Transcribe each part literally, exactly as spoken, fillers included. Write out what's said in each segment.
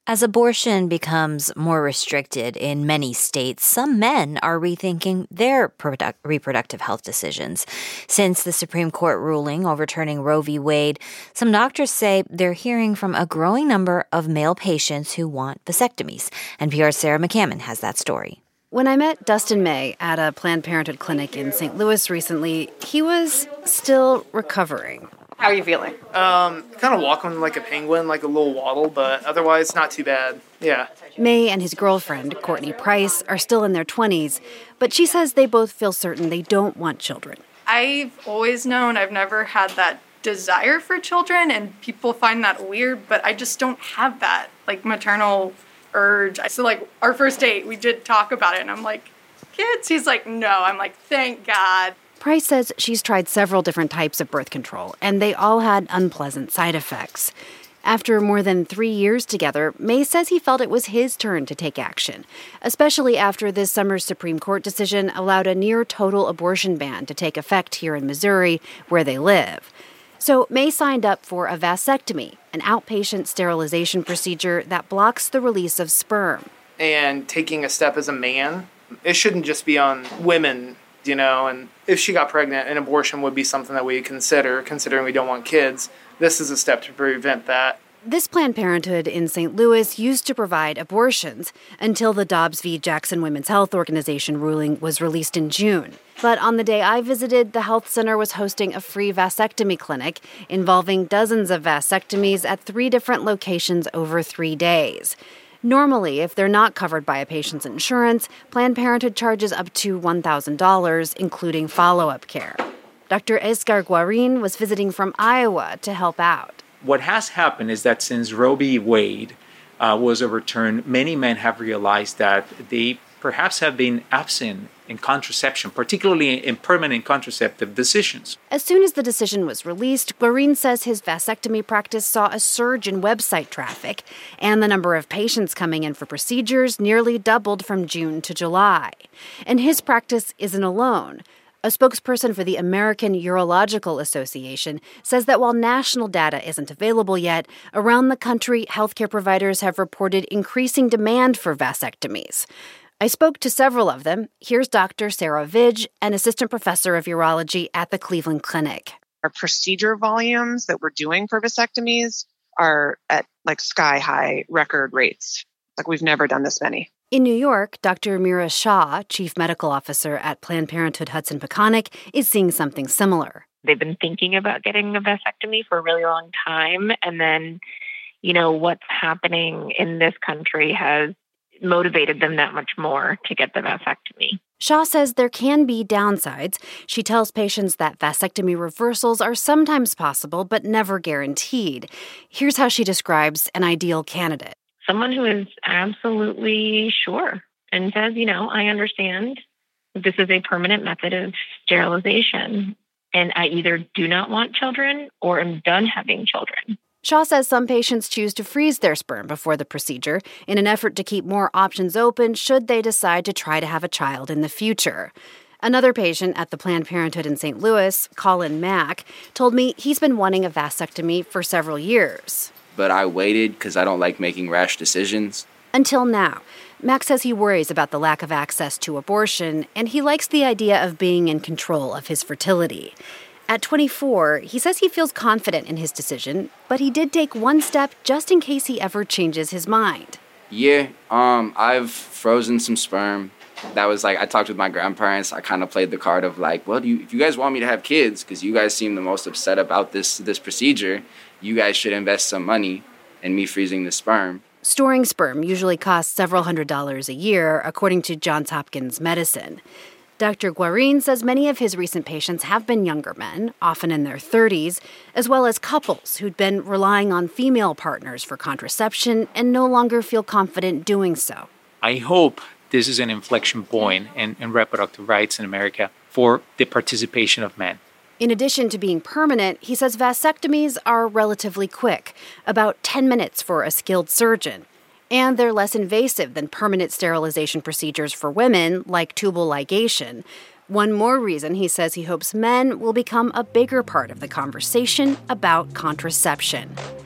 As abortion becomes more restricted in many states, some men are rethinking their product- reproductive health decisions. Since the Supreme Court ruling overturning Roe v. Wade, some doctors say they're hearing from a growing number of male patients who want vasectomies. N P R's Sarah McCammon has that story. When I met Dustin May at a Planned Parenthood clinic in Saint Louis recently, he was still recovering. How are you feeling? Um, kind of walking like a penguin, like a little waddle, but otherwise not too bad. Yeah. May and his girlfriend, Courtney Price, are still in their twenties, but she says they both feel certain they don't want children. I've always known I've never had that desire for children, and people find that weird, but I just don't have that, like, maternal urge. So, like, our first date, we did talk about it, and I'm like, kids? He's like, no. I'm like, thank God. Price says she's tried several different types of birth control, and they all had unpleasant side effects. After more than three years together, May says he felt it was his turn to take action, especially after this summer's Supreme Court decision allowed a near-total abortion ban to take effect here in Missouri, where they live. So May signed up for a vasectomy, an outpatient sterilization procedure that blocks the release of sperm. And taking a step as a man, it shouldn't just be on women, you know, and if she got pregnant, an abortion would be something that we consider, considering we don't want kids. This is a step to prevent that. This Planned Parenthood in Saint Louis used to provide abortions until the Dobbs v. Jackson Women's Health Organization ruling was released in June. But on the day I visited, the health center was hosting a free vasectomy clinic involving dozens of vasectomies at three different locations over three days. Normally, if they're not covered by a patient's insurance, Planned Parenthood charges up to one thousand dollars, including follow-up care. Doctor Edgar Guarin was visiting from Iowa to help out. What has happened is that since Roe v. Wade uh, was overturned, many men have realized that they perhaps have been absent in contraception, particularly in permanent contraceptive decisions. As soon as the decision was released, Guarin says his vasectomy practice saw a surge in website traffic, and the number of patients coming in for procedures nearly doubled from June to July. And his practice isn't alone. A spokesperson for the American Urological Association says that while national data isn't available yet, around the country, healthcare providers have reported increasing demand for vasectomies. I spoke to several of them. Here's Doctor Sarah Vidge, an assistant professor of urology at the Cleveland Clinic. Our procedure volumes that we're doing for vasectomies are at like sky-high record rates. Like we've never done this many. In New York, Doctor Mira Shah, chief medical officer at Planned Parenthood Hudson-Peconic, is seeing something similar. They've been thinking about getting a vasectomy for a really long time. And then, you know, what's happening in this country has motivated them that much more to get the vasectomy. Shah says there can be downsides. She tells patients that vasectomy reversals are sometimes possible but never guaranteed. Here's how she describes an ideal candidate. Someone who is absolutely sure and says, you know, I understand this is a permanent method of sterilization, and I either do not want children or am done having children. Shah says some patients choose to freeze their sperm before the procedure in an effort to keep more options open should they decide to try to have a child in the future. Another patient at the Planned Parenthood in Saint Louis, Colin Mack, told me he's been wanting a vasectomy for several years. But I waited because I don't like making rash decisions. Until now. Mack says he worries about the lack of access to abortion, and he likes the idea of being in control of his fertility. At twenty-four, he says he feels confident in his decision, but he did take one step just in case he ever changes his mind. Yeah, um, I've frozen some sperm. That was like, I talked with my grandparents. I kind of played the card of like, well, do you, if you guys want me to have kids, because you guys seem the most upset about this this procedure, you guys should invest some money in me freezing the sperm. Storing sperm usually costs several hundred dollars a year, according to Johns Hopkins Medicine. Doctor Guarin says many of his recent patients have been younger men, often in their thirties, as well as couples who'd been relying on female partners for contraception and no longer feel confident doing so. I hope this is an inflection point in, in reproductive rights in America for the participation of men. In addition to being permanent, he says vasectomies are relatively quick, about ten minutes for a skilled surgeon. And they're less invasive than permanent sterilization procedures for women, like tubal ligation. One more reason he says he hopes men will become a bigger part of the conversation about contraception.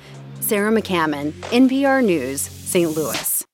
Sarah McCammon, N P R News, Saint Louis.